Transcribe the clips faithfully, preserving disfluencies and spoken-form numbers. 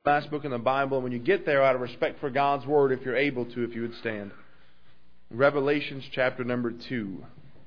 Last book in the Bible. And when you get there, out of respect for God's Word, if you're able to, if you would stand. Revelations chapter number two.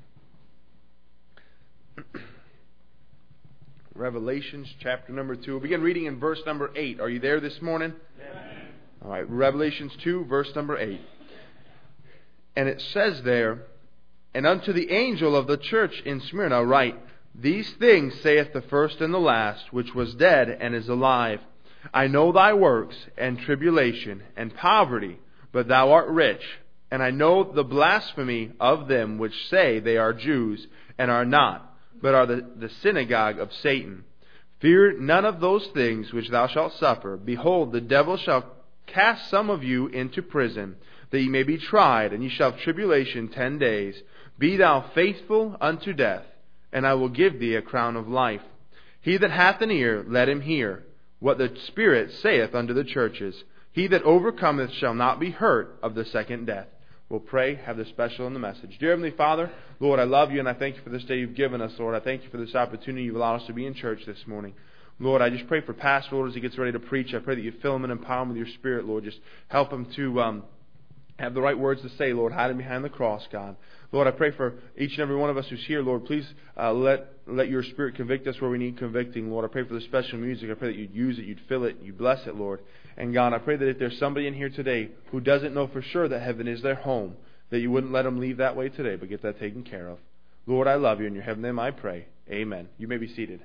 Revelations chapter number two. We'll begin reading in verse number eight. Are you there this morning? Amen. All right. Revelations two, verse number eight. And it says there, "And unto the angel of the church in Smyrna write, These things saith the first and the last, which was dead and is alive. I know thy works, and tribulation, and poverty, but thou art rich. And I know the blasphemy of them which say they are Jews, and are not, but are the, the synagogue of Satan. Fear none of those things which thou shalt suffer. Behold, the devil shall cast some of you into prison, that ye may be tried, and ye shall have tribulation ten days. Be thou faithful unto death, and I will give thee a crown of life. He that hath an ear, let him hear what the Spirit saith unto the churches. He that overcometh shall not be hurt of the second death." We'll pray, have the special in the message. Dear Heavenly Father, Lord, I love you and I thank you for this day you've given us, Lord. I thank you for this opportunity you've allowed us to be in church this morning. Lord, I just pray for Pastor, Lord, as he gets ready to preach. I pray that you fill him and empower him with your Spirit, Lord. Just help him to um, have the right words to say, Lord. Hide him behind the cross, God. Lord, I pray for each and every one of us who's here, Lord. Please uh, let let your Spirit convict us where we need convicting, Lord. I pray for the special music. I pray that you'd use it, you'd fill it, you'd bless it, Lord. And God, I pray that if there's somebody in here today who doesn't know for sure that heaven is their home, that you wouldn't let them leave that way today, but get that taken care of. Lord, I love you. In your heavenly name I pray. Amen. You may be seated.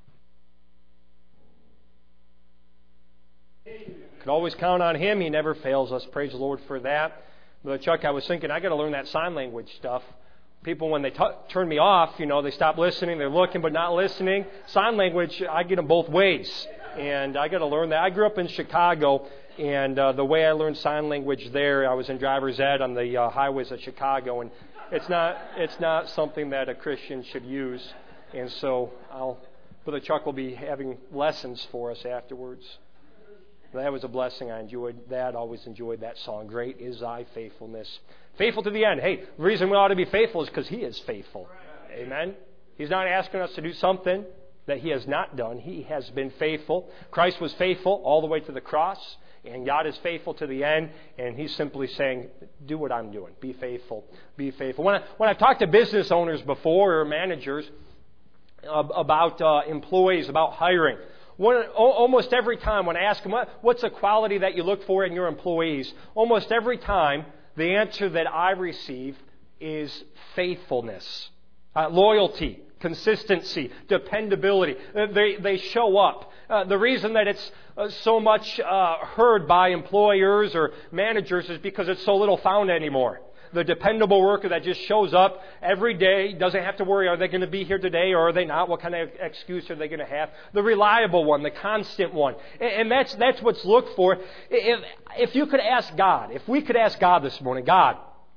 Could always count on Him. He never fails us. Praise the Lord for that. But Chuck, I was thinking, I got to learn that sign language stuff. People, when they t- turn me off, you know, they stop listening. They're looking but not listening. Sign language, I get them both ways. And I got to learn that. I grew up in Chicago, and uh, the way I learned sign language there, I was in driver's ed on the uh, highways of Chicago, and it's not it's not something that a Christian should use. And so, I'll, Brother Chuck will be having lessons for us afterwards. That was a blessing. I enjoyed that. Always enjoyed that song. Great is thy faithfulness. Faithful to the end. Hey, the reason we ought to be faithful is because He is faithful. Amen. He's not asking us to do something that He has not done. He has been faithful. Christ was faithful all the way to the cross, and God is faithful to the end, and He's simply saying, do what I'm doing. Be faithful. Be faithful. When, I, when I've talked to business owners before, or managers, uh, about uh, employees, about hiring, One, almost every time when I ask them, what, what's a quality that you look for in your employees? Almost every time, the answer that I receive is faithfulness, uh, loyalty, consistency, dependability. Uh, they, they show up. Uh, the reason that it's uh, so much uh, heard by employers or managers is because it's so little found anymore. The dependable worker that just shows up every day, doesn't have to worry, are they going to be here today or are they not? What kind of excuse are they going to have? The reliable one, the constant one. And that's that's what's looked for. If, if you could ask God, if we could ask God this morning, God,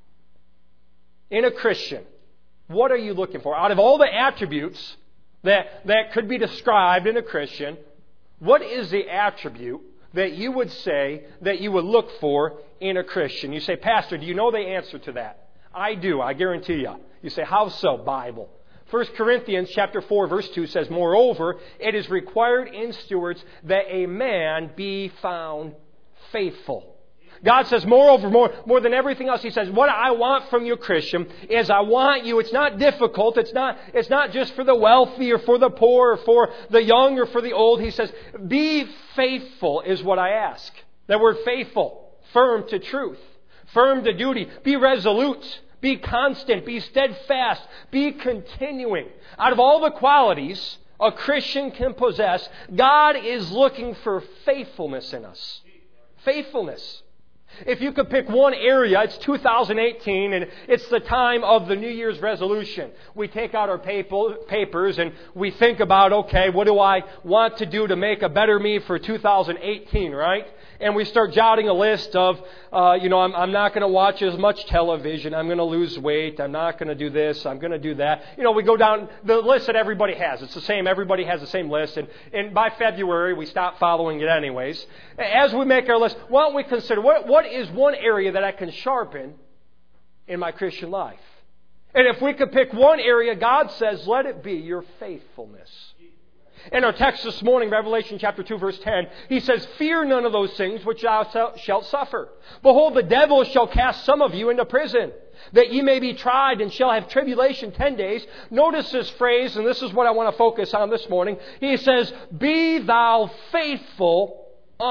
in a Christian, what are you looking for? Out of all the attributes that, that could be described in a Christian, what is the attribute that you would say that you would look for in a Christian? You say, Pastor, do you know the answer to that? I do, I guarantee you. You say, how so? Bible. First Corinthians chapter four, verse two says, Moreover, it is required in stewards that a man be found faithful. God says, moreover, more, more than everything else, He says, what I want from you, Christian, is I want you, it's not difficult, it's not, it's not just for the wealthy or for the poor or for the young or for the old. He says, be faithful is what I ask. That word faithful, firm to truth, firm to duty, be resolute, be constant, be steadfast, be continuing. Out of all the qualities a Christian can possess, God is looking for faithfulness in us. Faithfulness. If you could pick one area, it's two thousand eighteen, and it's the time of the New Year's resolution. We take out our paper, papers and we think about, okay, what do I want to do to make a better me for two thousand eighteen, right? And we start jotting a list of, uh, you know, I'm, I'm not going to watch as much television. I'm going to lose weight. I'm not going to do this. I'm going to do that. You know, we go down the list that everybody has. It's the same. Everybody has the same list. And, and by February, we stop following it anyways. As we make our list, why don't we consider what, what is one area that I can sharpen in my Christian life? And if we could pick one area, God says, let it be your faithfulness. In our text this morning, Revelation chapter two, verse ten, he says, "Fear none of those things which thou shalt suffer. Behold, the devil shall cast some of you into prison, that ye may be tried, and shall have tribulation ten days." Notice this phrase, and this is what I want to focus on this morning. He says, "Be thou faithful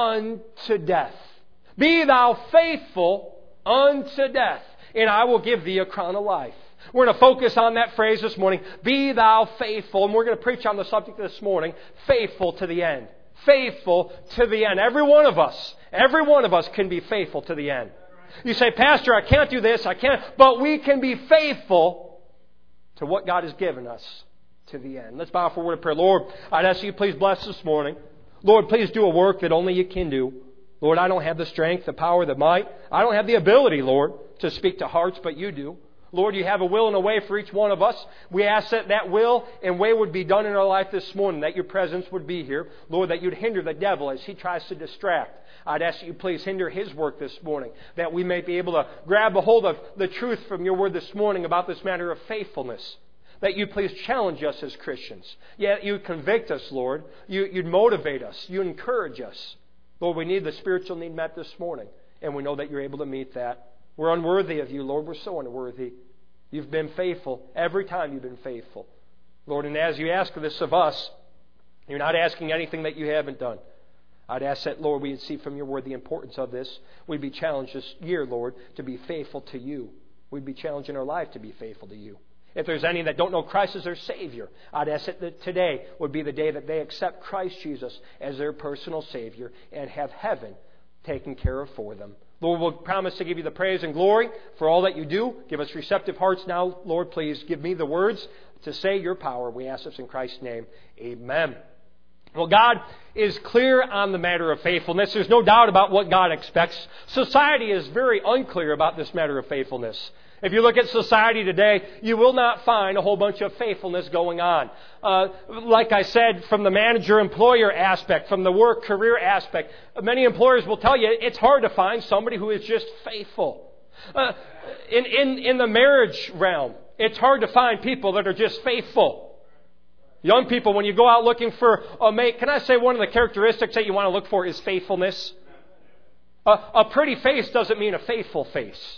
unto death. Be thou faithful unto death, and I will give thee a crown of life." We're going to focus on that phrase this morning. Be thou faithful. And we're going to preach on the subject this morning. Faithful to the end. Faithful to the end. Every one of us, every one of us can be faithful to the end. You say, "Pastor, I can't do this, I can't," but we can be faithful to what God has given us to the end. Let's bow for a word of prayer. Lord, I'd ask you please bless this morning. Lord, please do a work that only you can do. Lord, I don't have the strength, the power, the might. I don't have the ability, Lord, to speak to hearts, but you do. Lord, you have a will and a way for each one of us. We ask that that will and way would be done in our life this morning, that your presence would be here. Lord, that you'd hinder the devil as he tries to distract. I'd ask that you please hinder his work this morning, that we may be able to grab a hold of the truth from your word this morning about this matter of faithfulness. That you please challenge us as Christians. Yet you convict us, Lord. You, you'd motivate us. You encourage us. Lord, we need the spiritual need met this morning, and we know that you're able to meet that. We're unworthy of you, Lord. We're so unworthy. You've been faithful. Every time you've been faithful. Lord, and as you ask this of us, you're not asking anything that you haven't done. I'd ask that, Lord, we'd see from your word the importance of this. We'd be challenged this year, Lord, to be faithful to you. We'd be challenged in our life to be faithful to you. If there's any that don't know Christ as their Savior, I'd ask that today would be the day that they accept Christ Jesus as their personal Savior and have heaven taken care of for them. Lord, we'll promise to give you the praise and glory for all that you do. Give us receptive hearts now. Lord, please give me the words to say your power. We ask this in Christ's name. Amen. Well, God is clear on the matter of faithfulness. There's no doubt about what God expects. Society is very unclear about this matter of faithfulness. If you look at society today, you will not find a whole bunch of faithfulness going on. Uh, like I said, from the manager-employer aspect, from the work-career aspect, many employers will tell you it's hard to find somebody who is just faithful. Uh, in, in, in the marriage realm, it's hard to find people that are just faithful. Young people, when you go out looking for a mate, can I say one of the characteristics that you want to look for is faithfulness? Uh, a pretty face doesn't mean a faithful face.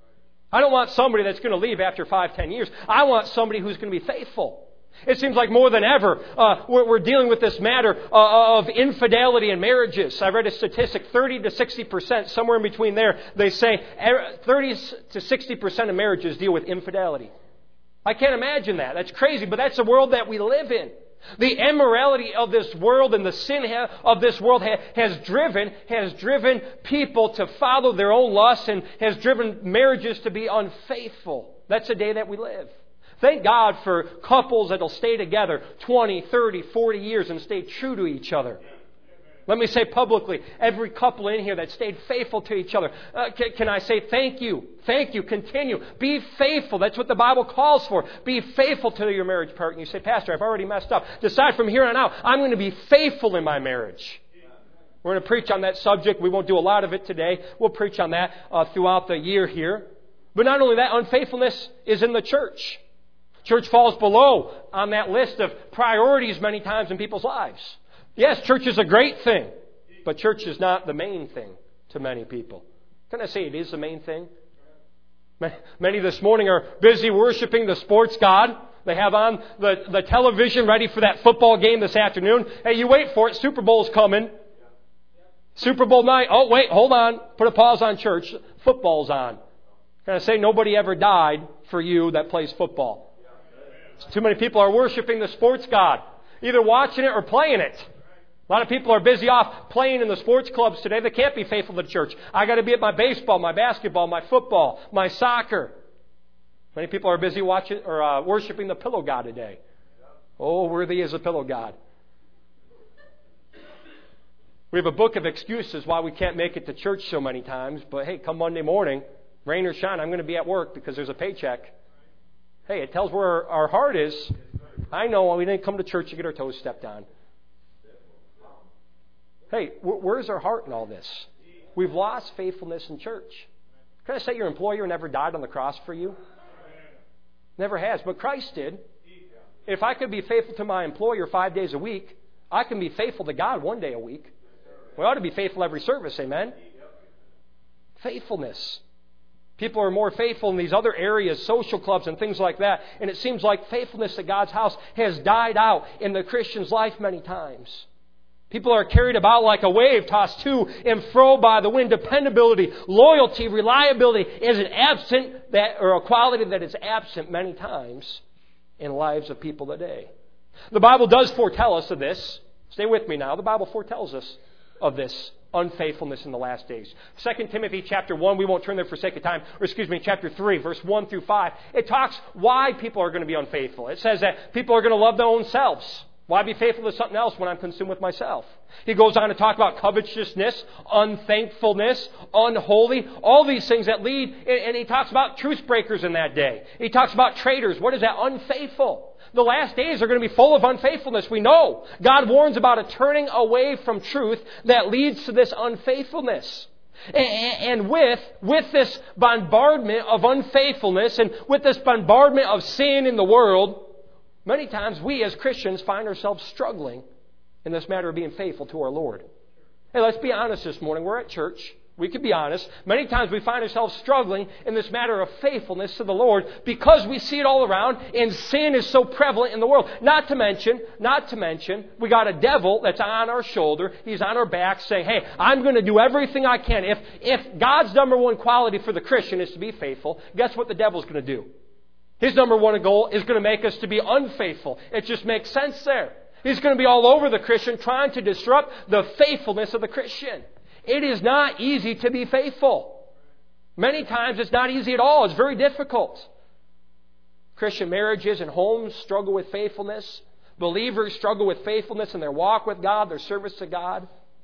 I don't want somebody that's going to leave after five, ten years. I want somebody who's going to be faithful. It seems like more than ever, uh, we're, we're dealing with this matter uh, of infidelity in marriages. I read a statistic, thirty to sixty percent, somewhere in between there, they say thirty to sixty percent of marriages deal with infidelity. I can't imagine that. That's crazy, but that's the world that we live in. The immorality of this world and the sin of this world has driven has driven people to follow their own lusts and has driven marriages to be unfaithful. That's the day that we live. Thank God for couples that will stay together twenty, thirty, forty years and stay true to each other. Let me say publicly, every couple in here that stayed faithful to each other, uh, can, can I say thank you? Thank you. Continue. Be faithful. That's what the Bible calls for. Be faithful to your marriage partner. You say, Pastor, I've already messed up. Decide from here on out, I'm going to be faithful in my marriage. We're going to preach on that subject. We won't do a lot of it today. We'll preach on that uh, throughout the year here. But not only that, unfaithfulness is in the church. Church falls below on that list of priorities many times in people's lives. Yes, church is a great thing, but church is not the main thing to many people. Can I say it is the main thing? Many this morning are busy worshiping the sports god. They have on the, the television ready for that football game this afternoon. Hey, you wait for it. Super Bowl's coming. Super Bowl night. Oh, wait, hold on. Put a pause on church. Football's on. Can I say nobody ever died for you that plays football? Too many people are worshiping the sports god, either watching it or playing it. A lot of people are busy off playing in the sports clubs today. They can't be faithful to church. I got to be at my baseball, my basketball, my football, my soccer. Many people are busy watching or uh, worshiping the pillow god today. Oh, worthy is a pillow god. We have a book of excuses why we can't make it to church so many times. But hey, come Monday morning, rain or shine, I'm going to be at work because there's a paycheck. Hey, it tells where our heart is. I know we didn't come to church to get our toes stepped on. Hey, where's our heart in all this? We've lost faithfulness in church. Can I say your employer never died on the cross for you? Never has, but Christ did. If I could be faithful to my employer five days a week, I can be faithful to God one day a week. We ought to be faithful every service, amen? Faithfulness. People are more faithful in these other areas, social clubs and things like that. And it seems like faithfulness to God's house has died out in the Christian's life many times. People are carried about like a wave, tossed to and fro by the wind. Dependability, loyalty, reliability is an absent that, or a quality that is absent many times in the lives of people today. The Bible does foretell us of this. Stay with me now. The Bible foretells us of this unfaithfulness in the last days. Second Timothy chapter one, we won't turn there for sake of time, or excuse me, chapter three, verse one through five. It talks why people are going to be unfaithful. It says that people are going to love their own selves. Why be faithful to something else when I'm consumed with myself? He goes on to talk about covetousness, unthankfulness, unholy, all these things that lead, and he talks about truce breakers in that day. He talks about traitors. What is that? Unfaithful. The last days are going to be full of unfaithfulness. We know. God warns about a turning away from truth that leads to this unfaithfulness. And with, with this bombardment of unfaithfulness and with this bombardment of sin in the world, many times we as Christians find ourselves struggling in this matter of being faithful to our Lord. Hey, let's be honest this morning. We're at church. We could be honest. Many times we find ourselves struggling in this matter of faithfulness to the Lord because we see it all around and sin is so prevalent in the world. Not to mention, not to mention, we got a devil that's on our shoulder. He's on our back saying, hey, I'm going to do everything I can. If, if God's number one quality for the Christian is to be faithful, guess what the devil's going to do? His number one goal is going to make us to be unfaithful. It just makes sense there. He's going to be all over the Christian trying to disrupt the faithfulness of the Christian. It is not easy to be faithful. Many times it's not easy at all. It's very difficult. Christian marriages and homes struggle with faithfulness. Believers struggle with faithfulness in their walk with God, their service to God.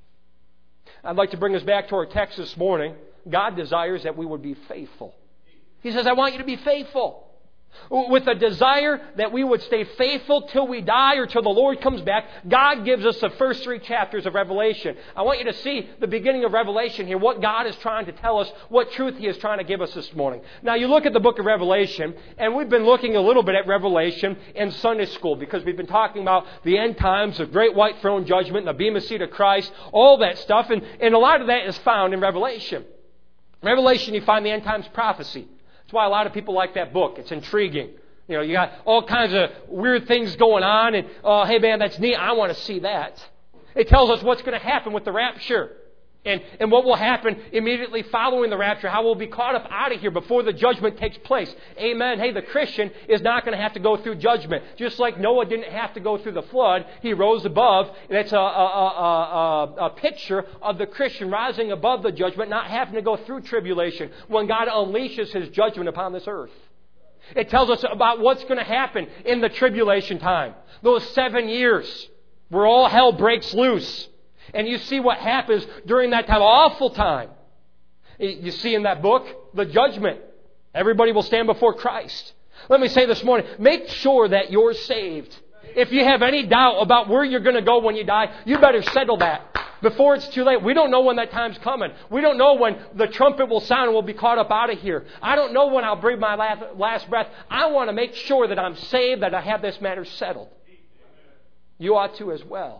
I'd like to bring us back to our text this morning. God desires that we would be faithful. He says, I want you to be faithful. With a desire that we would stay faithful till we die or till the Lord comes back, God gives us the first three chapters of Revelation. I want you to see the beginning of Revelation here, what God is trying to tell us, what truth He is trying to give us this morning. Now, you look at the book of Revelation, and we've been looking a little bit at Revelation in Sunday school because we've been talking about the end times, the great white throne judgment, the bema seat of Christ, all that stuff, and, and a lot of that is found in Revelation. In Revelation, you find the end times prophecy. That's why a lot of people like that book. It's intriguing. You know, you got all kinds of weird things going on, and, oh, hey, man, that's neat. I want to see that. It tells us what's going to happen with the rapture. And, and what will happen immediately following the rapture, how we'll be caught up out of here before the judgment takes place. Amen. Hey, the Christian is not going to have to go through judgment. Just like Noah didn't have to go through the flood, he rose above. And it's a, a, a, a, a picture of the Christian rising above the judgment, not having to go through tribulation when God unleashes His judgment upon this earth. It tells us about what's going to happen in the tribulation time. Those seven years where all hell breaks loose. And you see what happens during that time, awful time. You see in that book, the judgment. Everybody will stand before Christ. Let me say this morning, make sure that you're saved. If you have any doubt about where you're going to go when you die, you better settle that before it's too late. We don't know when that time's coming. We don't know when the trumpet will sound and we'll be caught up out of here. I don't know when I'll breathe my last breath. I want to make sure that I'm saved, that I have this matter settled. You ought to as well.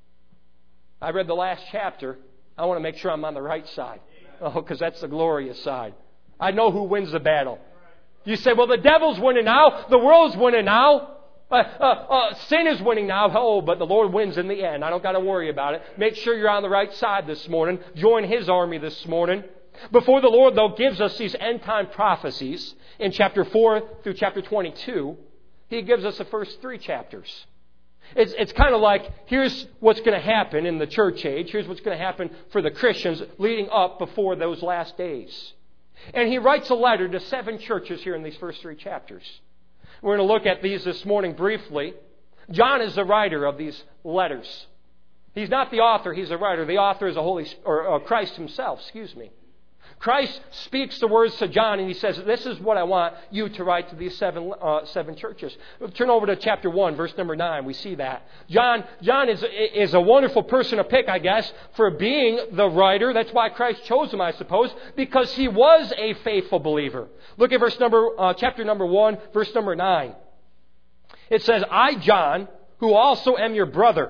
I read the last chapter. I want to make sure I'm on the right side. Oh, because that's the glorious side. I know who wins the battle. You say, well, the devil's winning now. The world's winning now. Uh, uh, uh, sin is winning now. Oh, but the Lord wins in the end. I don't got to worry about it. Make sure you're on the right side this morning. Join His army this morning. Before the Lord, though, gives us these end-time prophecies in chapter four through chapter twenty-two, He gives us the first three chapters. It's, it's kind of like, here's what's going to happen in the church age. Here's what's going to happen for the Christians leading up before those last days. And he writes a letter to seven churches here in these first three chapters. We're going to look at these this morning briefly. John is the writer of these letters. He's not the author, he's the writer. The author is the Holy or, or Christ Himself, excuse me. Christ speaks the words to John and He says, this is what I want you to write to these seven uh, seven churches. Turn over to chapter one, verse number nine. We see that. John John is, is a wonderful person to pick, I guess, for being the writer. That's why Christ chose him, I suppose, because he was a faithful believer. Look at verse number uh, chapter number one, verse number nine. It says, I, John, who also am your brother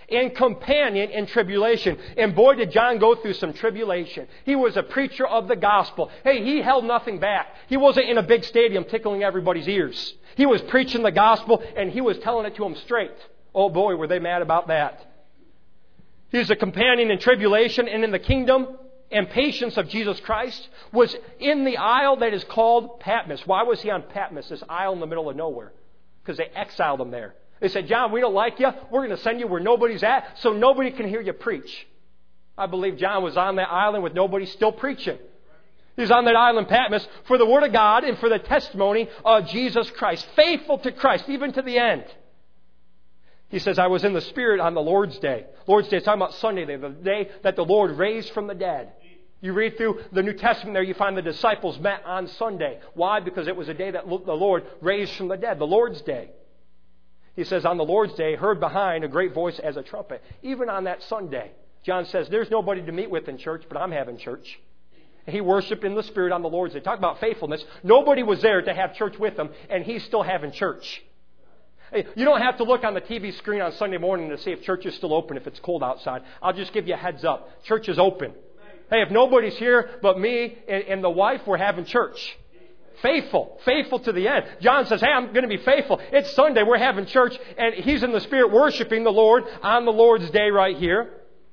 and companion in tribulation. And boy, did John go through some tribulation. He was a preacher of the gospel. Hey, he held nothing back. He wasn't in a big stadium tickling everybody's ears. He was preaching the gospel, and he was telling it to them straight. Oh boy, were they mad about that. He was a companion in tribulation and in the kingdom and patience of Jesus Christ, was in the isle that is called Patmos. Why was he on Patmos, this isle in the middle of nowhere? Because they exiled him there. They said, John, we don't like you. We're going to send you where nobody's at so nobody can hear you preach. I believe John was on that island with nobody still preaching. He was on that island Patmos for the Word of God and for the testimony of Jesus Christ. Faithful to Christ, even to the end. He says, I was in the Spirit on the Lord's Day. Lord's Day is talking about Sunday, the day that the Lord raised from the dead. You read through the New Testament there, you find the disciples met on Sunday. Why? Because it was a day that the Lord raised from the dead, the Lord's Day. He says, on the Lord's Day, heard behind a great voice as a trumpet. Even on that Sunday, John says, there's nobody to meet with in church, but I'm having church. He worshiped in the Spirit on the Lord's Day. Talk about faithfulness. Nobody was there to have church with him, and he's still having church. Hey, you don't have to look on the T V screen on Sunday morning to see if church is still open if it's cold outside. I'll just give you a heads up. Church is open. Hey, if nobody's here but me and, and the wife, we're having church. Faithful. Faithful to the end. John says, hey, I'm going to be faithful. It's Sunday. We're having church. And he's in the Spirit worshiping the Lord on the Lord's Day right here.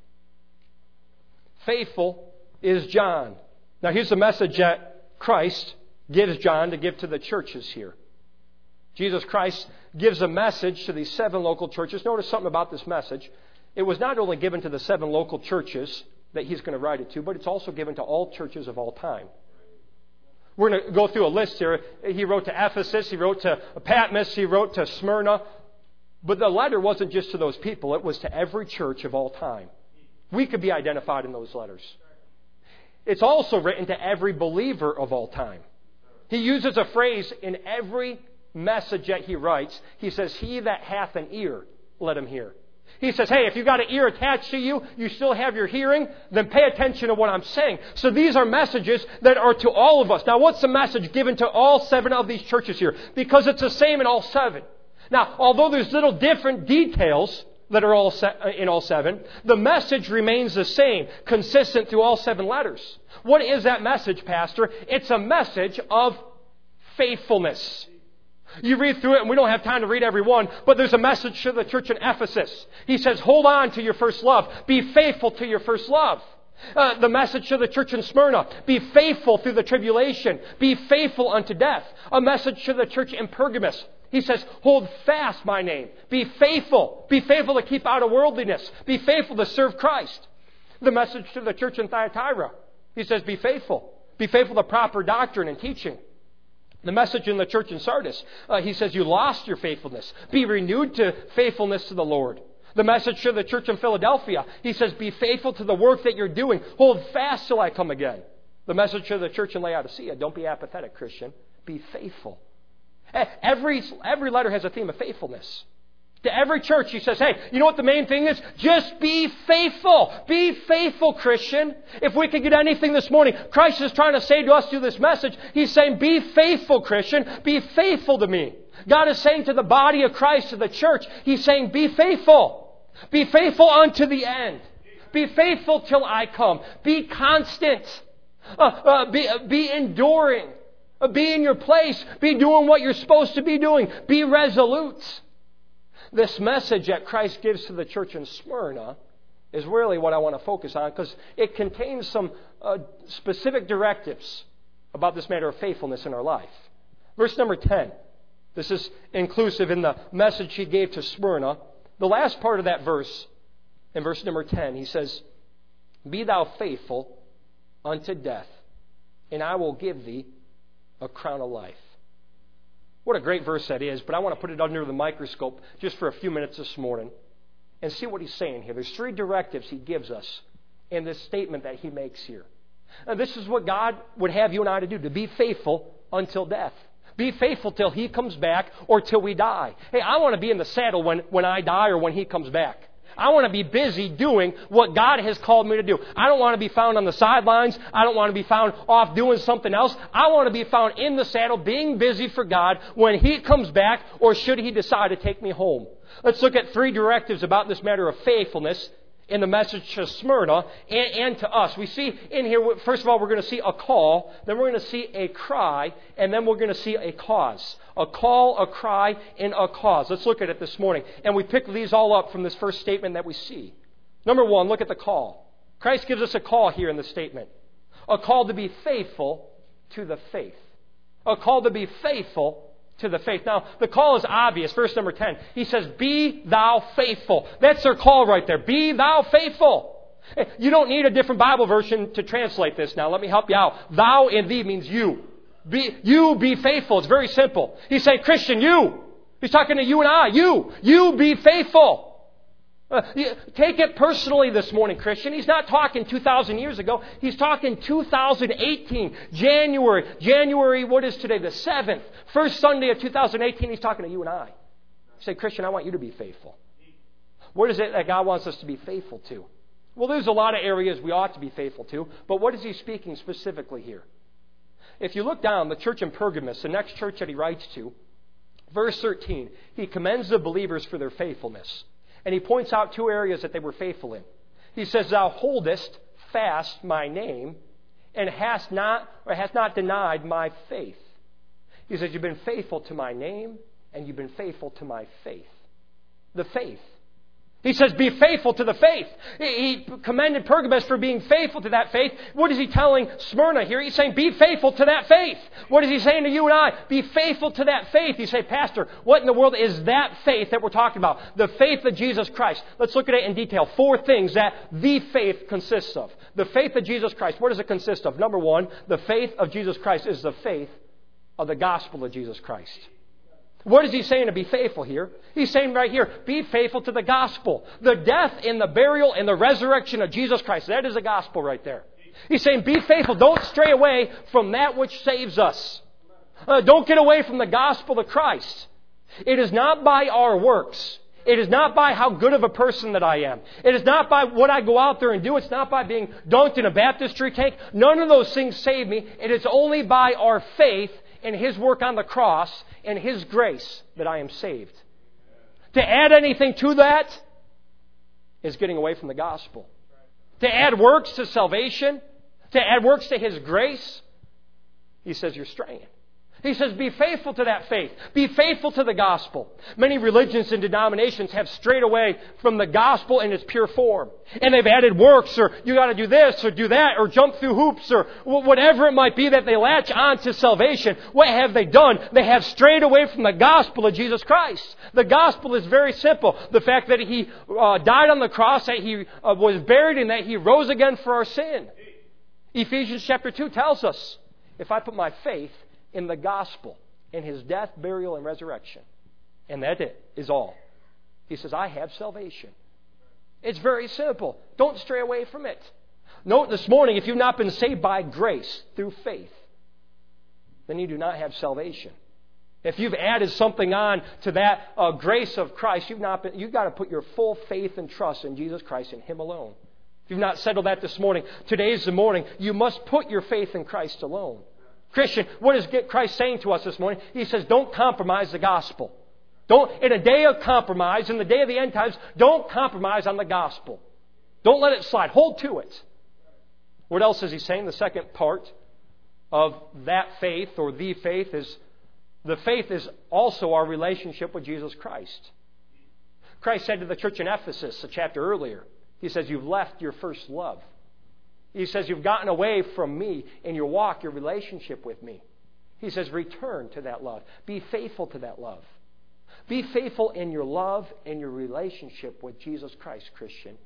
Faithful is John. Now, here's the message that Christ gives John to give to the churches here. Jesus Christ gives a message to these seven local churches. Notice something about this message. It was not only given to the seven local churches that he's going to write it to, but it's also given to all churches of all time. We're going to go through a list here. He wrote to Ephesus, he wrote to Patmos, he wrote to Smyrna. But the letter wasn't just to those people, it was to every church of all time. We could be identified in those letters. It's also written to every believer of all time. He uses a phrase in every message that he writes. He says, he that hath an ear, let him hear. He says, hey, if you've got an ear attached to you, you still have your hearing, then pay attention to what I'm saying. So these are messages that are to all of us. Now, what's the message given to all seven of these churches here? Because it's the same in all seven. Now, although there's little different details that are all se- in all seven, the message remains the same, consistent through all seven letters. What is that message, Pastor? It's a message of faithfulness. You read through it, and we don't have time to read every one, but there's a message to the church in Ephesus. He says, hold on to your first love. Be faithful to your first love. Uh, the message to the church in Smyrna, be faithful through the tribulation. Be faithful unto death. A message to the church in Pergamos. He says, hold fast my name. Be faithful. Be faithful to keep out of worldliness. Be faithful to serve Christ. The message to the church in Thyatira. He says, be faithful. Be faithful to proper doctrine and teaching. The message in the church in Sardis, uh, he says, you lost your faithfulness. Be renewed to faithfulness to the Lord. The message to the church in Philadelphia, he says, be faithful to the work that you're doing. Hold fast till I come again. The message to the church in Laodicea, don't be apathetic, Christian. Be faithful. Every, every letter has a theme of faithfulness. To every church, he says, hey, you know what the main thing is? Just be faithful. Be faithful, Christian. If we could get anything this morning, Christ is trying to say to us through this message, he's saying, be faithful, Christian. Be faithful to me. God is saying to the body of Christ, to the church, he's saying, be faithful. Be faithful unto the end. Be faithful till I come. Be constant. Uh, uh, be, uh, be enduring. Uh, be in your place. Be doing what you're supposed to be doing. Be resolute. This message that Christ gives to the church in Smyrna is really what I want to focus on because it contains some uh, specific directives about this matter of faithfulness in our life. Verse number ten. This is inclusive in the message he gave to Smyrna. The last part of that verse, in verse number ten, he says, be thou faithful unto death, and I will give thee a crown of life. What a great verse that is, but I want to put it under the microscope just for a few minutes this morning and see what he's saying here. There's three directives he gives us in this statement that he makes here. And this is what God would have you and I to do, to be faithful until death. Be faithful till he comes back or till we die. Hey, I want to be in the saddle when, when I die or when he comes back. I want to be busy doing what God has called me to do. I don't want to be found on the sidelines. I don't want to be found off doing something else. I want to be found in the saddle, being busy for God when He comes back, or should He decide to take me home. Let's look at three directives about this matter of faithfulness in the message to Smyrna and, and to us. We see in here, first of all, we're going to see a call, then we're going to see a cry, and then we're going to see a cause. A call, a cry, and a cause. Let's look at it this morning. And we pick these all up from this first statement that we see. Number one, look at the call. Christ gives us a call here in the statement. A call to be faithful to the faith. A call to be faithful to the faith. Now, the call is obvious. Verse number ten. He says, be thou faithful. That's their call right there. Be thou faithful. You don't need a different Bible version to translate this now. Let me help you out. Thou and thee means you. Be, you be faithful. It's very simple. He's saying, Christian, you. He's talking to you and I. You. You be faithful. Uh, take it personally this morning, Christian. He's not talking two thousand years ago. He's talking two thousand eighteen, January. January, what is today? The seventh. First Sunday of two thousand eighteen, He's talking to you and I. He said, Christian, I want you to be faithful. What is it that God wants us to be faithful to? Well, there's a lot of areas we ought to be faithful to, but what is He speaking specifically here? If you look down, the church in Pergamos, the next church that he writes to, verse thirteen, he commends the believers for their faithfulness. And he points out two areas that they were faithful in. He says, thou holdest fast my name and hast not, or hast not denied my faith. He says, you've been faithful to my name and you've been faithful to my faith. The faith. He says, be faithful to the faith. He commended Pergamos for being faithful to that faith. What is he telling Smyrna here? He's saying, be faithful to that faith. What is he saying to you and I? Be faithful to that faith. You say, Pastor, what in the world is that faith that we're talking about? The faith of Jesus Christ. Let's look at it in detail. Four things that the faith consists of. The faith of Jesus Christ. What does it consist of? Number one, the faith of Jesus Christ is the faith of the gospel of Jesus Christ. What is he saying to be faithful here? He's saying right here, be faithful to the gospel. The death and the burial and the resurrection of Jesus Christ. That is the gospel right there. He's saying, be faithful. Don't stray away from that which saves us. Uh, don't get away from the gospel of Christ. It is not by our works. It is not by how good of a person that I am. It is not by what I go out there and do. It's not by being dunked in a baptistry tank. None of those things save me. It is only by our faith in His work on the cross and His grace that I am saved. To add anything to that is getting away from the gospel. To add works to salvation, to add works to His grace, he says you're straying. He says, be faithful to that faith. Be faithful to the gospel. Many religions and denominations have strayed away from the gospel in its pure form. And they've added works, or you got to do this, or do that, or jump through hoops, or whatever it might be that they latch on to salvation. What have they done? They have strayed away from the gospel of Jesus Christ. The gospel is very simple. The fact that He uh, died on the cross, that He uh, was buried, and that He rose again for our sin. Ephesians chapter two tells us, if I put my faith in the gospel, in His death, burial, and resurrection, and that is all, He says, I have salvation. It's very simple. Don't stray away from it. Note this morning, if you've not been saved by grace through faith, then you do not have salvation. If you've added something on to that uh, grace of Christ, you've not been, you've got to put your full faith and trust in Jesus Christ and Him alone. If you've not settled that this morning, today is the morning. You must put your faith in Christ alone. Christian, what is Christ saying to us this morning? He says, don't compromise the gospel. Don't, in a day of compromise, in the day of the end times, don't compromise on the gospel. Don't let it slide. Hold to it. What else is he saying? The second part of that faith, or the faith, is the faith is also our relationship with Jesus Christ. Christ said to the church in Ephesus, a chapter earlier, He says, you've left your first love. He says, you've gotten away from me in your walk, your relationship with me. He says, return to that love. Be faithful to that love. Be faithful in your love and your relationship with Jesus Christ, Christian.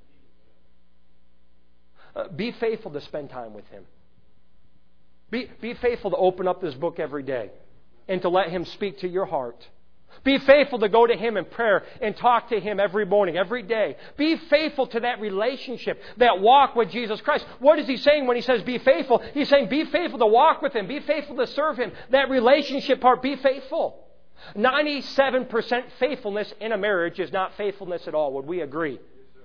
Uh, be faithful to spend time with Him. Be, be faithful to open up this book every day and to let Him speak to your heart. Be faithful to go to Him in prayer and talk to Him every morning, every day. Be faithful to that relationship, that walk with Jesus Christ. What is He saying when He says be faithful? He's saying be faithful to walk with Him. Be faithful to serve Him. That relationship part, be faithful. ninety-seven percent faithfulness in a marriage is not faithfulness at all. Would we agree?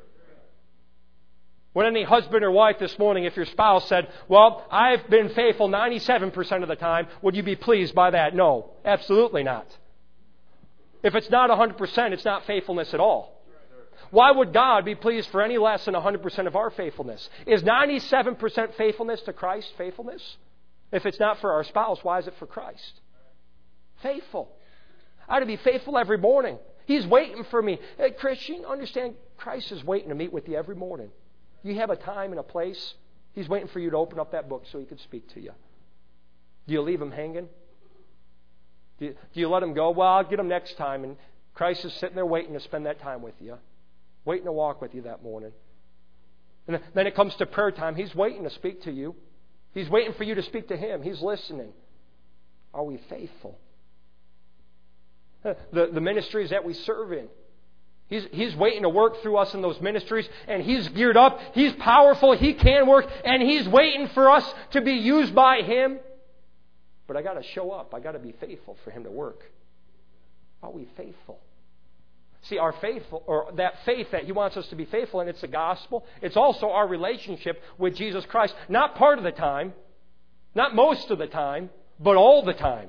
When any husband or wife this morning, if your spouse said, well, I've been faithful ninety-seven percent of the time, would you be pleased by that? No, absolutely not. If it's not one hundred percent, it's not faithfulness at all. Why would God be pleased for any less than one hundred percent of our faithfulness? Is ninety-seven percent faithfulness to Christ faithfulness? If it's not for our spouse, why is it for Christ? Faithful. I ought to be faithful every morning. He's waiting for me. Hey, Christian, understand, Christ is waiting to meet with you every morning. You have a time and a place. He's waiting for you to open up that book so He could speak to you. Do you leave Him hanging? Do you, do you let Him go? Well, I'll get Him next time. And Christ is sitting there waiting to spend that time with you. Waiting to walk with you that morning. And then it comes to prayer time. He's waiting to speak to you. He's waiting for you to speak to Him. He's listening. Are we faithful? The, the ministries that we serve in. He's, he's waiting to work through us in those ministries, and He's geared up. He's powerful. He can work, and He's waiting for us to be used by Him. But I got to show up. I got to be faithful for Him to work. Are we faithful? See, our faithful, or that faith that He wants us to be faithful in, it's the gospel. It's also our relationship with Jesus Christ. Not part of the time, not most of the time, but all the time.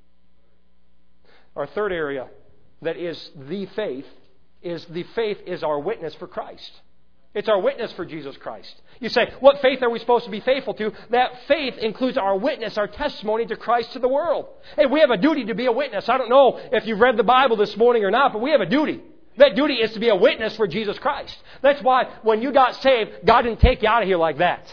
Our third area that is the faith is the faith is our witness for Christ. It's our witness for Jesus Christ. You say, what faith are we supposed to be faithful to? That faith includes our witness, our testimony to Christ to the world. Hey, we have a duty to be a witness. I don't know if you've read the Bible this morning or not, but we have a duty. That duty is to be a witness for Jesus Christ. That's why when you got saved, God didn't take you out of here like that.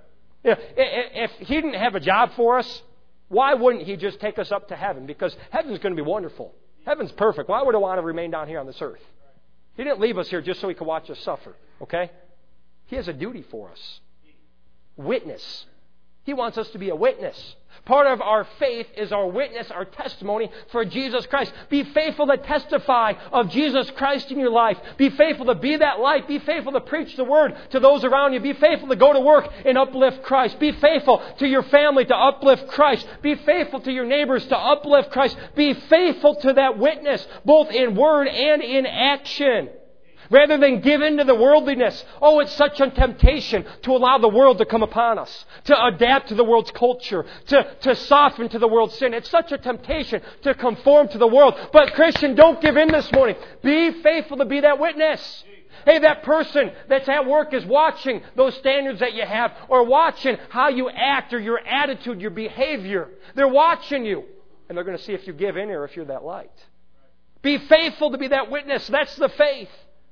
If He didn't have a job for us, why wouldn't He just take us up to heaven? Because heaven's going to be wonderful. Heaven's perfect. Why would I want to remain down here on this earth? He didn't leave us here just so He could watch us suffer. Okay? He has a duty for us. Witness. He wants us to be a witness. Part of our faith is our witness, our testimony for Jesus Christ. Be faithful to testify of Jesus Christ in your life. Be faithful to be that light. Be faithful to preach the Word to those around you. Be faithful to go to work and uplift Christ. Be faithful to your family to uplift Christ. Be faithful to your neighbors to uplift Christ. Be faithful to that witness, both in word and in action. Rather than give in to the worldliness. Oh, it's such a temptation to allow the world to come upon us. To adapt to the world's culture. To, to soften to the world's sin. It's such a temptation to conform to the world. But Christian, don't give in this morning. Be faithful to be that witness. Hey, that person that's at work is watching those standards that you have. Or watching how you act or your attitude, your behavior. They're watching you. And they're going to see if you give in or if you're that light. Be faithful to be that witness. That's the faith.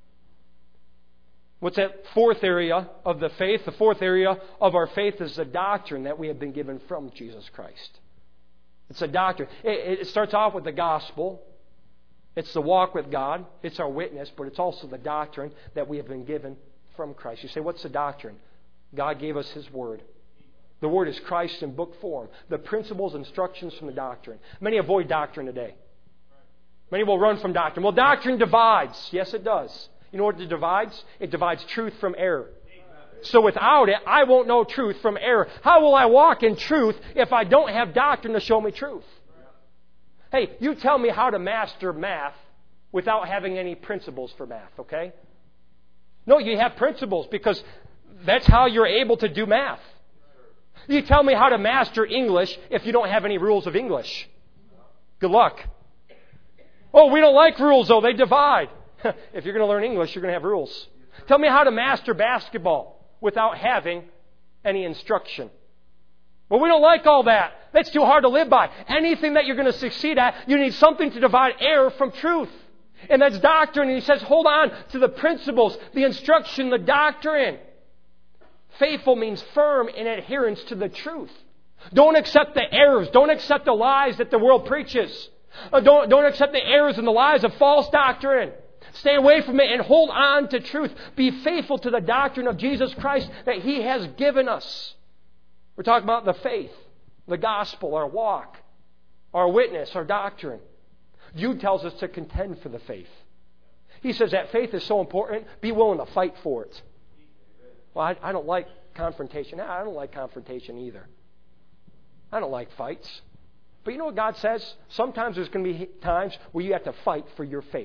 What's that fourth area of the faith? The fourth area of our faith is the doctrine that we have been given from Jesus Christ. It's a doctrine. It, it starts off with the gospel. It's the walk with God. It's our witness, but it's also the doctrine that we have been given from Christ. You say, what's the doctrine? God gave us His Word. The Word is Christ in book form. The principles, instructions from the doctrine. Many avoid doctrine today. Many will run from doctrine. Well, doctrine divides. Yes, it does. You know what it divides? It divides truth from error. So without it, I won't know truth from error. How will I walk in truth if I don't have doctrine to show me truth? Hey, you tell me how to master math without having any principles for math, okay? No, you have principles because that's how you're able to do math. You tell me how to master English if you don't have any rules of English. Good luck. Oh, we don't like rules, though. They divide. If you're going to learn English, you're going to have rules. Tell me how to master basketball without having any instruction. Well, we don't like all that. That's too hard to live by. Anything that you're going to succeed at, you need something to divide error from truth. And that's doctrine. And he says, hold on to the principles, the instruction, the doctrine. Faithful means firm in adherence to the truth. Don't accept the errors. Don't accept the lies that the world preaches. Don't, don't accept the errors and the lies of false doctrine. Stay away from it and hold on to truth. Be faithful to the doctrine of Jesus Christ that He has given us. We're talking about the faith, the gospel, our walk, our witness, our doctrine. Jude tells us to contend for the faith. He says that faith is so important, be willing to fight for it. Well, I, I don't like confrontation. I don't like confrontation either. I don't like fights. But you know what God says? Sometimes there's going to be times where you have to fight for your faith.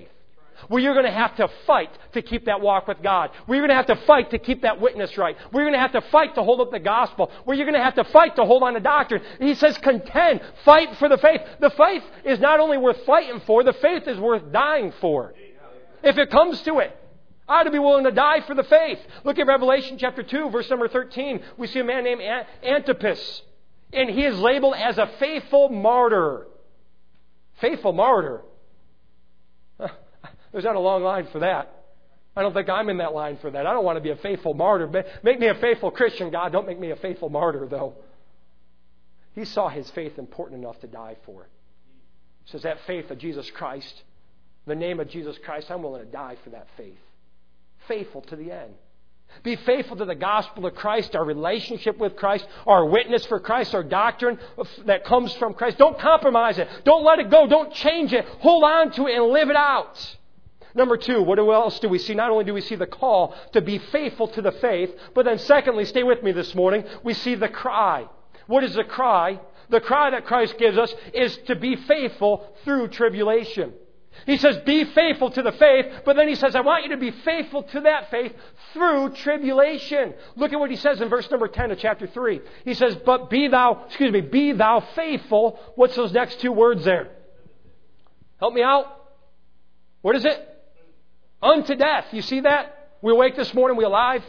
Where you're going to have to fight to keep that walk with God. Where you're going to have to fight to keep that witness right. Where you're going to have to fight to hold up the gospel. Where you're going to have to fight to hold on to doctrine. He says contend. Fight for the faith. The faith is not only worth fighting for, the faith is worth dying for. If it comes to it. I ought to be willing to die for the faith. Look at Revelation chapter two, verse number thirteen. We see a man named Antipas. And he is labeled as a faithful martyr. Faithful martyr. There's not a long line for that. I don't think I'm in that line for that. I don't want to be a faithful martyr. Make me a faithful Christian, God. Don't make me a faithful martyr, though. He saw his faith important enough to die for it. He says, that faith of Jesus Christ, the name of Jesus Christ, I'm willing to die for that faith. Faithful to the end. Be faithful to the gospel of Christ, our relationship with Christ, our witness for Christ, our doctrine that comes from Christ. Don't compromise it. Don't let it go. Don't change it. Hold on to it and live it out. Number two, what else do we see? Not only do we see the call to be faithful to the faith, but then secondly, stay with me this morning, we see the cry. What is the cry? The cry that Christ gives us is to be faithful through tribulation. He says, be faithful to the faith, but then he says, I want you to be faithful to that faith through tribulation. Look at what he says in verse number ten of chapter three. He says, but be thou, excuse me, be thou faithful. What's those next two words there? Help me out. What is it? Unto death. You see that? We awake this morning, we alive.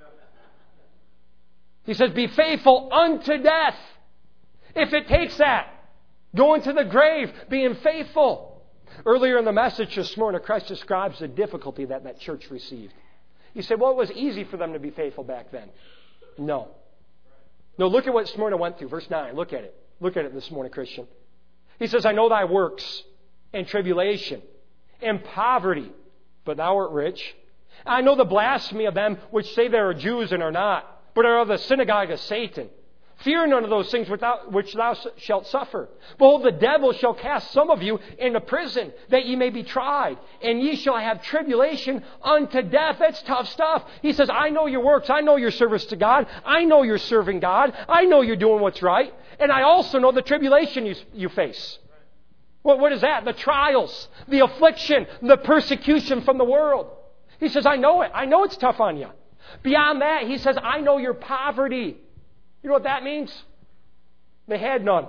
He says, be faithful unto death. If it takes that, going to the grave, being faithful. Earlier in the message this morning, Christ describes the difficulty that that church received. You say, well, it was easy for them to be faithful back then. No. No, look at what Smyrna went through. Verse nine. Look at it. Look at it this morning, Christian. He says, I know thy works and tribulation and poverty, but thou art rich. I know the blasphemy of them which say they are Jews and are not, but are of the synagogue of Satan. Fear none of those things without, which thou shalt suffer. Behold, the devil shall cast some of you into prison, that ye may be tried, and ye shall have tribulation unto death. That's tough stuff. He says, I know your works. I know your service to God. I know you're serving God. I know you're doing what's right. And I also know the tribulation you, you face. Well, what is that? The trials, the affliction, the persecution from the world. He says, I know it. I know it's tough on you. Beyond that, he says, I know your poverty. You know what that means? They had none.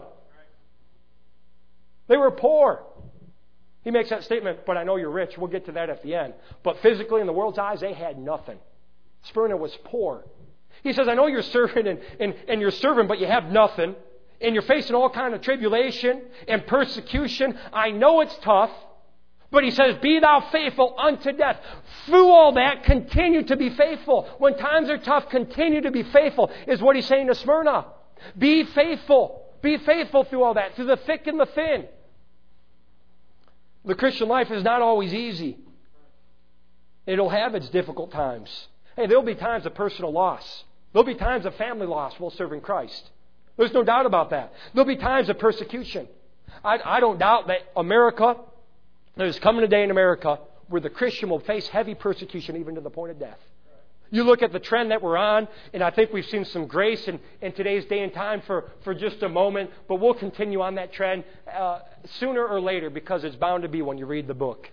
They were poor. He makes that statement, but I know you're rich. We'll get to that at the end. But physically, in the world's eyes, they had nothing. Smyrna was poor. He says, I know you're serving and, and, and you're serving, but you have nothing. And you're facing all kind of tribulation and persecution. I know it's tough. But he says, be thou faithful unto death. Through all that, continue to be faithful. When times are tough, continue to be faithful, is what he's saying to Smyrna. Be faithful. Be faithful through all that, through the thick and the thin. The Christian life is not always easy. It'll have its difficult times. Hey, there'll be times of personal loss. There'll be times of family loss while serving Christ. There's no doubt about that. There'll be times of persecution. I, I don't doubt that America, there's coming a day in America where the Christian will face heavy persecution even to the point of death. You look at the trend that we're on, and I think we've seen some grace in, in today's day and time for, for just a moment, but we'll continue on that trend uh, sooner or later because it's bound to be when you read the book.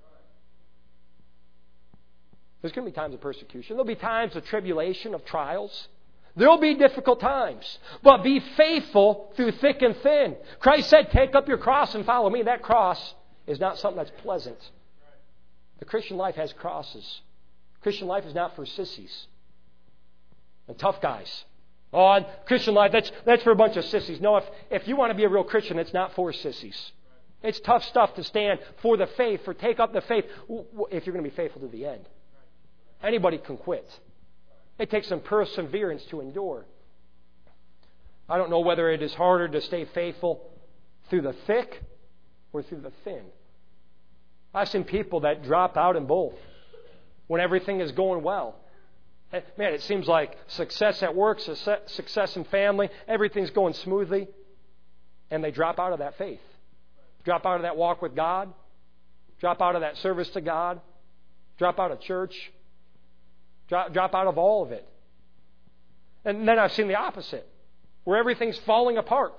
There's going to be times of persecution. There'll be times of tribulation, of trials. There'll be difficult times. But be faithful through thick and thin. Christ said, take up your cross and follow me. That cross is not something that's pleasant. The Christian life has crosses. Christian life is not for sissies and tough guys. Oh, Christian life, that's that's for a bunch of sissies. No, if, if you want to be a real Christian, it's not for sissies. It's tough stuff to stand for the faith, for take up the faith, if you're going to be faithful to the end. Anybody can quit. It takes some perseverance to endure. I don't know whether it is harder to stay faithful through the thick or through the thin. I've seen people that drop out in both when everything is going well. Man, it seems like success at work, success in family, everything's going smoothly, and they drop out of that faith. Drop out of that walk with God. Drop out of that service to God. Drop out of church. Drop, drop out of all of it. And then I've seen the opposite, where everything's falling apart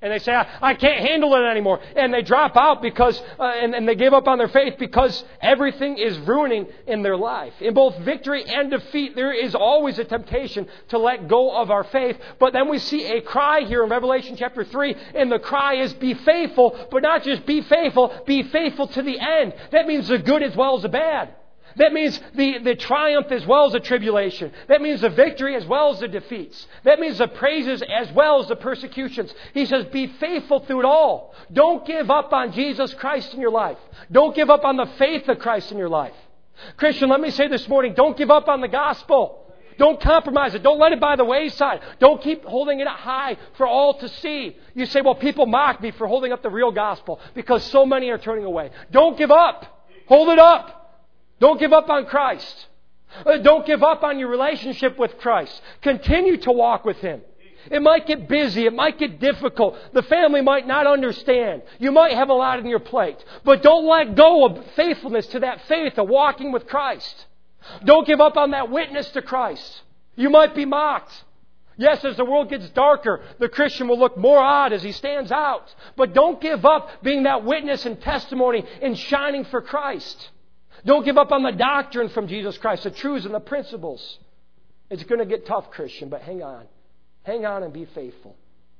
And they say, I, I can't handle it anymore. And they drop out because, uh, and, and they give up on their faith because everything is ruining in their life. In both victory and defeat, there is always a temptation to let go of our faith. But then we see a cry here in Revelation chapter three, and the cry is, be faithful, but not just be faithful, be faithful to the end. That means the good as well as the bad. That means the, the triumph as well as the tribulation. That means the victory as well as the defeats. That means the praises as well as the persecutions. He says, be faithful through it all. Don't give up on Jesus Christ in your life. Don't give up on the faith of Christ in your life. Christian, let me say this morning, don't give up on the gospel. Don't compromise it. Don't let it by the wayside. Don't keep holding it high for all to see. You say, well, people mock me for holding up the real gospel because so many are turning away. Don't give up. Hold it up. Don't give up on Christ. Don't give up on your relationship with Christ. Continue to walk with Him. It might get busy. It might get difficult. The family might not understand. You might have a lot on your plate. But don't let go of faithfulness to that faith of walking with Christ. Don't give up on that witness to Christ. You might be mocked. Yes, as the world gets darker, the Christian will look more odd as he stands out. But don't give up being that witness and testimony and shining for Christ. Don't give up on the doctrine from Jesus Christ, the truths and the principles. It's going to get tough, Christian, but hang on. Hang on and be faithful.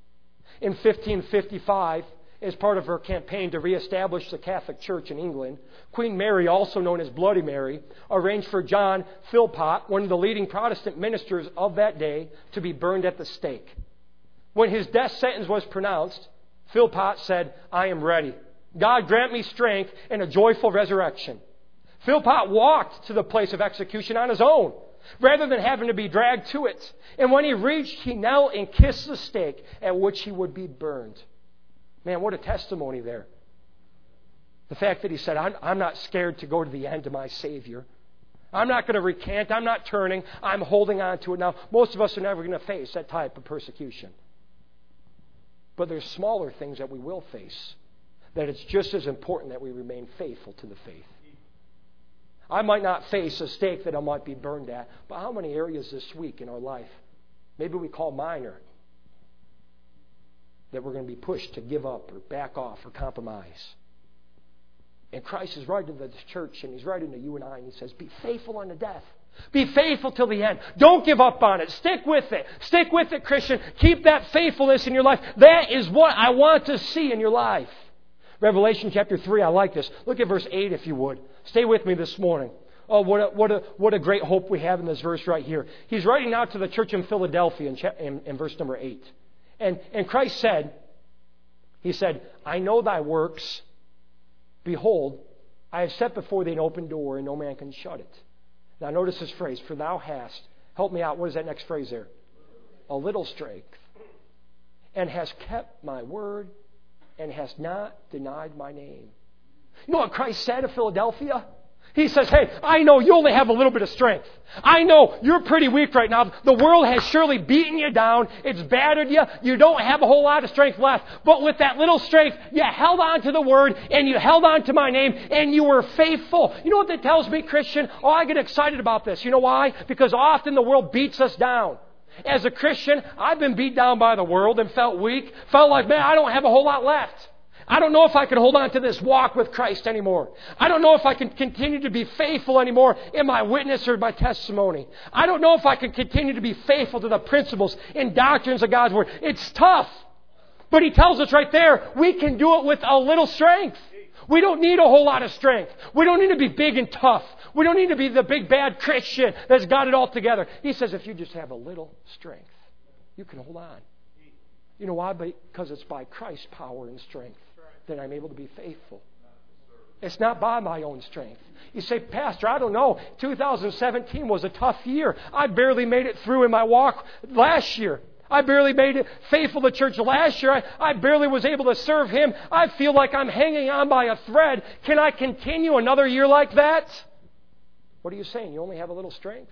In fifteen fifty-five, as part of her campaign to reestablish the Catholic Church in England, Queen Mary, also known as Bloody Mary, arranged for John Philpot, one of the leading Protestant ministers of that day, to be burned at the stake. When his death sentence was pronounced, Philpot said, I am ready. God grant me strength and a joyful resurrection. Philpot walked to the place of execution on his own, rather than having to be dragged to it. And when he reached, he knelt and kissed the stake at which he would be burned. Man, what a testimony there. The fact that he said, I'm, I'm not scared to go to the end of my Savior. I'm not going to recant. I'm not turning. I'm holding on to it. Now, most of us are never going to face that type of persecution. But there's smaller things that we will face, that it's just as important that we remain faithful to the faith. I might not face a stake that I might be burned at, but how many areas this week in our life, maybe we call minor, that we're going to be pushed to give up or back off or compromise? And Christ is writing to the church, and He's writing to you and I, and He says, be faithful unto death. Be faithful till the end. Don't give up on it. Stick with it. Stick with it, Christian. Keep that faithfulness in your life. That is what I want to see in your life. Revelation chapter three, I like this. Look at verse eight if you would. Stay with me this morning. Oh, what a, what a, what a great hope we have in this verse right here. He's writing out to the church in Philadelphia in, in, in verse number eight. And, and Christ said, He said, I know thy works. Behold, I have set before thee an open door, and no man can shut it. Now notice this phrase, for thou hast, help me out, what is that next phrase there? A little strength. And hast kept my word, and hast not denied my name. You know what Christ said to Philadelphia? He says, hey, I know you only have a little bit of strength. I know you're pretty weak right now. The world has surely beaten you down. It's battered you. You don't have a whole lot of strength left. But with that little strength, you held on to the word and you held on to my name and you were faithful. You know what that tells me, Christian? Oh, I get excited about this. You know why? Because often the world beats us down. As a Christian, I've been beat down by the world and felt weak. Felt like, man, I don't have a whole lot left. I don't know if I can hold on to this walk with Christ anymore. I don't know if I can continue to be faithful anymore in my witness or my testimony. I don't know if I can continue to be faithful to the principles and doctrines of God's Word. It's tough. But He tells us right there, we can do it with a little strength. We don't need a whole lot of strength. We don't need to be big and tough. We don't need to be the big bad Christian that's got it all together. He says if you just have a little strength, you can hold on. You know why? Because it's by Christ's power and strength that I'm able to be faithful. It's not by my own strength. You say, Pastor, I don't know. two thousand seventeen was a tough year. I barely made it through in my walk last year. I barely made it faithful to church last year. I, I barely was able to serve Him. I feel like I'm hanging on by a thread. Can I continue another year like that? What are you saying? You only have a little strength?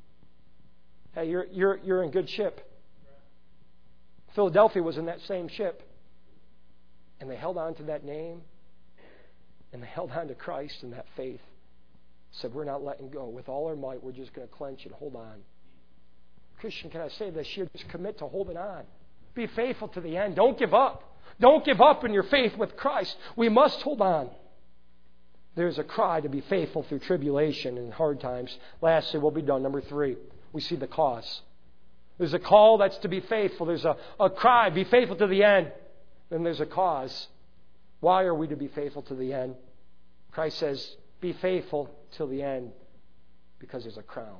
Hey, you're, you're, you're in good ship. Philadelphia was in that same ship. And they held on to that name. And they held on to Christ and that faith. Said, we're not letting go. With all our might, we're just going to clench and hold on. Christian, can I say this year? Just commit to holding on. Be faithful to the end. Don't give up. Don't give up in your faith with Christ. We must hold on. There's a cry to be faithful through tribulation and hard times. Lastly, we'll be done. Number three, we see the cause. There's a call that's to be faithful. There's a, a cry, be faithful to the end. Then there's a cause. Why are we to be faithful to the end? Christ says, be faithful till the end because there's a crown.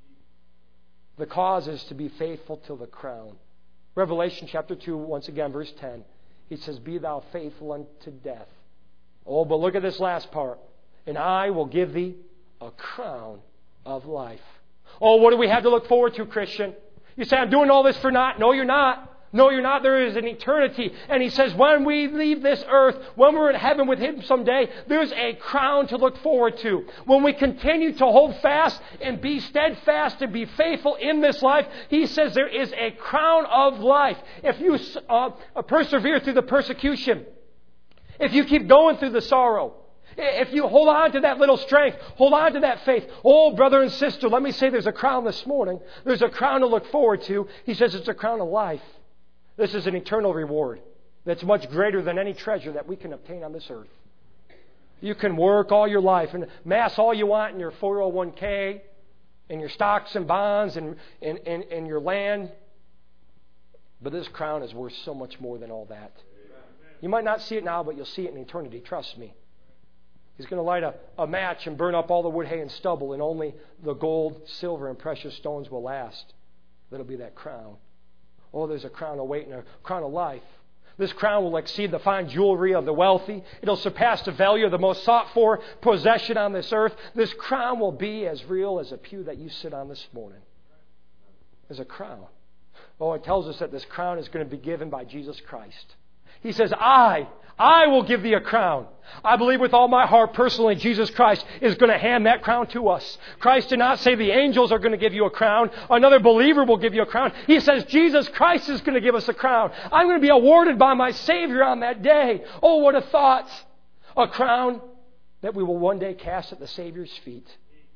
The cause is to be faithful till the crown. Revelation chapter two, once again, verse ten. He says, be thou faithful unto death. Oh, but look at this last part. And I will give thee a crown of life. Oh, what do we have to look forward to, Christian? You say, I'm doing all this for naught. No, you're not. No, you're not. There is an eternity. And He says, when we leave this earth, when we're in heaven with Him someday, there's a crown to look forward to. When we continue to hold fast and be steadfast and be faithful in this life, He says there is a crown of life. If you uh, persevere through the persecution, if you keep going through the sorrow, if you hold on to that little strength, hold on to that faith. Oh, brother and sister, let me say there's a crown this morning. There's a crown to look forward to. He says it's a crown of life. This is an eternal reward that's much greater than any treasure that we can obtain on this earth. You can work all your life and amass all you want in your four oh one k, in your stocks and bonds, and in, in, in your land. But this crown is worth so much more than all that. You might not see it now, but you'll see it in eternity. Trust me. He's going to light a, a match and burn up all the wood, hay, and stubble, and only the gold, silver, and precious stones will last. That'll be that crown. Oh, there's a crown awaiting, a crown of life. This crown will exceed the fine jewelry of the wealthy. It'll surpass the value of the most sought-for possession on this earth. This crown will be as real as a pew that you sit on this morning. There's a crown. Oh, it tells us that this crown is going to be given by Jesus Christ. He says, I, I will give thee a crown. I believe with all my heart, personally, Jesus Christ is going to hand that crown to us. Christ did not say the angels are going to give you a crown. Another believer will give you a crown. He says Jesus Christ is going to give us a crown. I'm going to be awarded by my Savior on that day. Oh, what a thought. A crown that we will one day cast at the Savior's feet.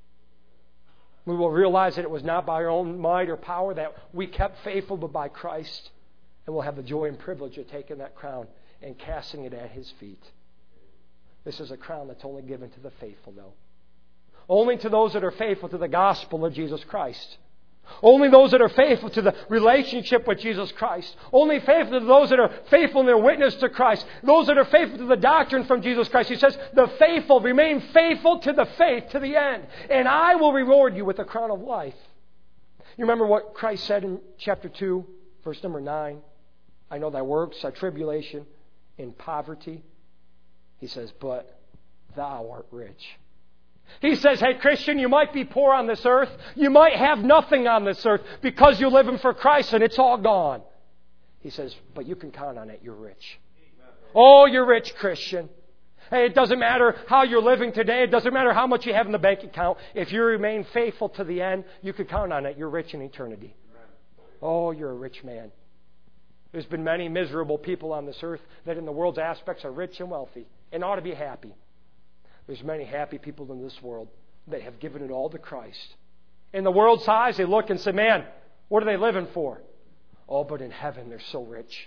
We will realize that it was not by our own might or power that we kept faithful, but by Christ. And we'll have the joy and privilege of taking that crown and casting it at His feet. This is a crown that's only given to the faithful, though. Only to those that are faithful to the gospel of Jesus Christ. Only those that are faithful to the relationship with Jesus Christ. Only faithful to those that are faithful in their witness to Christ. Those that are faithful to the doctrine from Jesus Christ. He says, the faithful remain faithful to the faith to the end. And I will reward you with a crown of life. You remember what Christ said in chapter two, verse number nine? I know thy works, thy tribulation, in poverty. He says, but thou art rich. He says, hey Christian, you might be poor on this earth. You might have nothing on this earth because you're living for Christ and it's all gone. He says, but you can count on it. You're rich. Oh, you're rich, Christian. Hey, it doesn't matter how you're living today. It doesn't matter how much you have in the bank account. If you remain faithful to the end, you can count on it. You're rich in eternity. Oh, you're a rich man. There's been many miserable people on this earth that in the world's aspects are rich and wealthy and ought to be happy. There's many happy people in this world that have given it all to Christ. In the world's eyes, they look and say, man, what are they living for? Oh, but in heaven, they're so rich.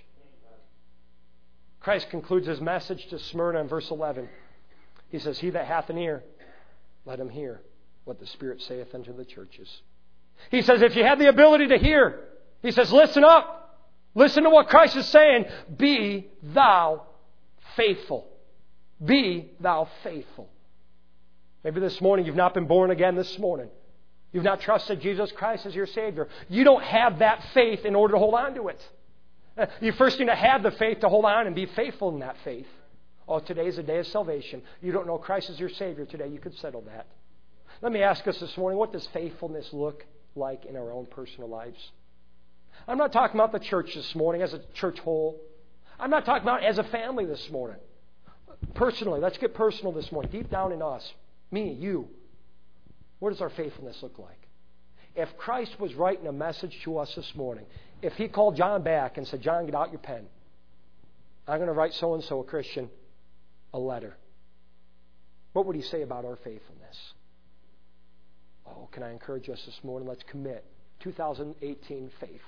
Christ concludes His message to Smyrna in verse eleven. He says, he that hath an ear, let him hear what the Spirit saith unto the churches. He says, if you have the ability to hear, He says, listen up. Listen to what Christ is saying. Be thou faithful. Be thou faithful. Maybe this morning you've not been born again this morning. You've not trusted Jesus Christ as your Savior. You don't have that faith in order to hold on to it. You first need to have the faith to hold on and be faithful in that faith. Oh, today is a day of salvation. You don't know Christ as your Savior today. You could settle that. Let me ask us this morning, what does faithfulness look like in our own personal lives? I'm not talking about the church this morning as a church whole. I'm not talking about as a family this morning. Personally, let's get personal this morning. Deep down in us, me, you. What does our faithfulness look like? If Christ was writing a message to us this morning, if He called John back and said, John, get out your pen. I'm going to write so-and-so, a Christian, a letter. What would He say about our faithfulness? Oh, can I encourage us this morning? Let's commit. two thousand eighteen faithful.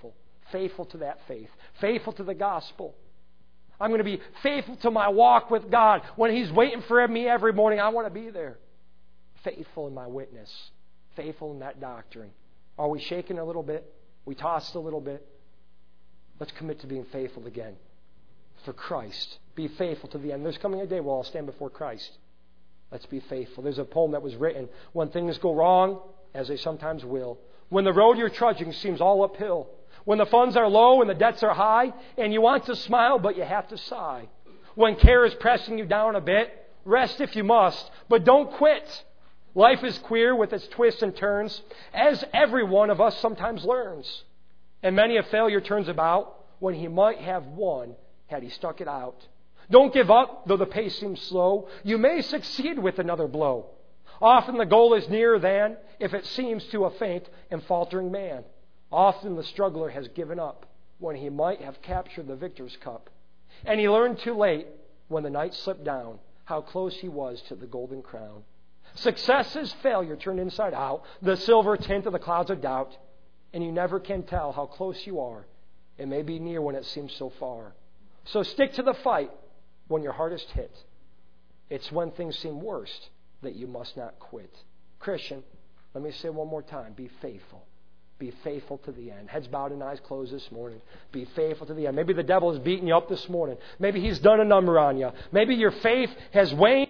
Faithful to that faith. Faithful to the gospel. I'm going to be faithful to my walk with God. When He's waiting for me every morning, I want to be there. Faithful in my witness. Faithful in that doctrine. Are we shaken a little bit? We tossed a little bit? Let's commit to being faithful again. For Christ. Be faithful to the end. There's coming a day where I'll stand before Christ. Let's be faithful. There's a poem that was written when things go wrong, as they sometimes will. When the road you're trudging seems all uphill. When the funds are low and the debts are high, and you want to smile, but you have to sigh. When care is pressing you down a bit, rest if you must, but don't quit. Life is queer with its twists and turns, as every one of us sometimes learns. And many a failure turns about when he might have won had he stuck it out. Don't give up, though the pace seems slow. You may succeed with another blow. Often the goal is nearer than if it seems to a faint and faltering man. Often the struggler has given up when he might have captured the victor's cup. And he learned too late, when the night slipped down, how close he was to the golden crown. Success is failure turned inside out, the silver tint of the clouds of doubt. And you never can tell how close you are. It may be near when it seems so far. So stick to the fight when your hardest hit. It's when things seem worst that you must not quit. Christian, let me say one more time, be faithful. Be faithful to the end. Heads bowed and eyes closed this morning. Be faithful to the end. Maybe the devil is beating you up this morning. Maybe he's done a number on you. Maybe your faith has waned.